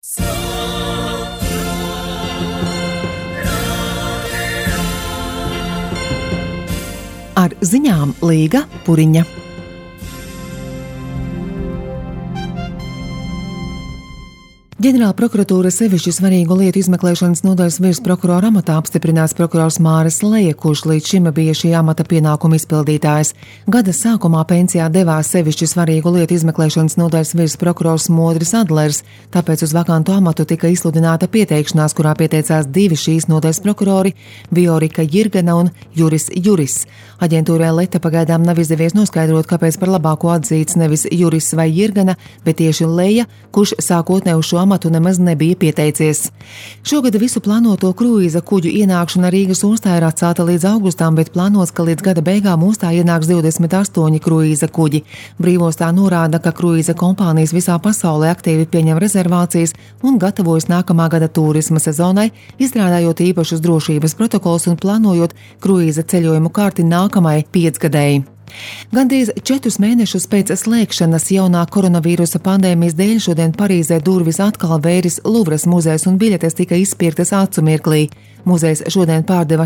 Ar ziņām Līga Puriņa. Ģenerāla prokuratūra sevišķi svarīgu lietu izmeklēšanas nodaļas virsprokurora amatā apstiprināts prokurors Māris Leja, kurš līdz šim bija šī amata pienākuma izpildītājs. Gada sākumā pensijā devās sevišķi svarīgu lietu izmeklēšanas nodaļas virsprokurors Modris Adlers, tāpēc uz vakantu amatu tika izsludināta pieteikšanās, kurā pieteicās divi šīs nodaļas prokurori – Viorika Jirgena un Juris Juris. Aģentūrai Leta pagaidām nav izdevies noskaidrot, kāpēc par labāko atzīts nevis Juris vai Jirgena, bet tieši Leja, kurš sākotnēji uz šo amatu nemaz nebija pieteicies. Šogad visu plānoto kruīza kuģu ienākšana Rīgas ostā ir atcelta līdz augustam, bet plānots, ka līdz gada beigām ostā ienāks 28 kruīza kuģi. Brīvostā norāda, ka kruīza kompānijas visā pasaulē aktīvi pieņem rezervācijas un gatavojas nākamā gada turisma sezonai, izstrādājot īpašus drošības protokols un plānojot kruīza ceļojumu kārti nākamai 5-gadēji. Gandrīz 4 mēnešus pēc slēgšanas jaunā koronavīrusa pandēmijas dēļ šodien Parīzē durvis atkal vēris Luvras muzejs un biļetes tika izpirktas acu mirklī. Muzejs šodien pārdeva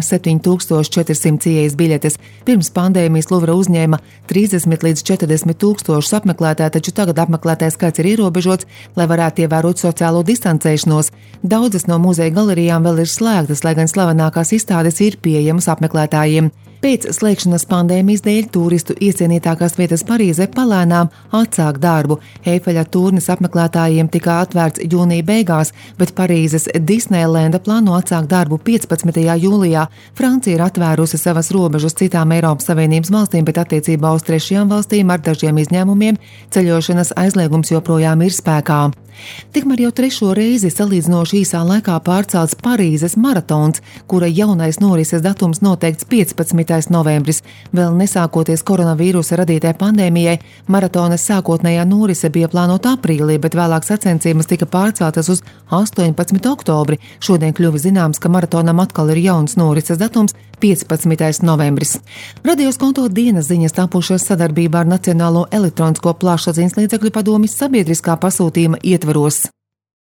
7400 ieejas biļetes. Pirms pandēmijas Luvra uzņēma 30 līdz 40 tūkstošus apmeklētāju, taču tagad apmeklētāju skaits ir ierobežots, lai varētu ievērot sociālo distancēšanos. Daudzas no muzeja galerijām vēl ir slēgtas, lai gan slavenākās izstādes ir pieejamas apmeklētājiem. Pēc slēgšanas pandēmijas dēļ turistu iecienītākās vietas Parīzē palēnām atsāk darbu. Eifeļa turnis apmeklētājiem tika atvērts jūnija beigās, bet Parīzes Disneylenda plāno atsākt darbu 15. jūlijā. Francija ir atvērusi savas robežas citām Eiropas Savienības valstīm, bet attiecībā uz trešajām valstīm ar dažiem izņēmumiem ceļošanas aizliegums joprojām ir spēkā. Tikmēr jau 3. reizi salīdzinoši īsā laikā pārcelts Parīzes maratons, kura jaunais norises datums noteikts 15. novembris. Vēl nesākoties koronavīrusa radītai pandēmijai, maratonas sākotnējā norise bija plānota aprīlī, bet vēlāk sacensības tika pārceltas uz 18. oktobri. Šodien kļuva zināms, ka maratonam atkal ir jauns norises datums 15. novembris. Radios konto dienas ziņas tapušas sadarbībā ar Nacionālo elektronisko plašsaziņas līdzekļu padomes sabiedriskā pasūtījuma ietvaros.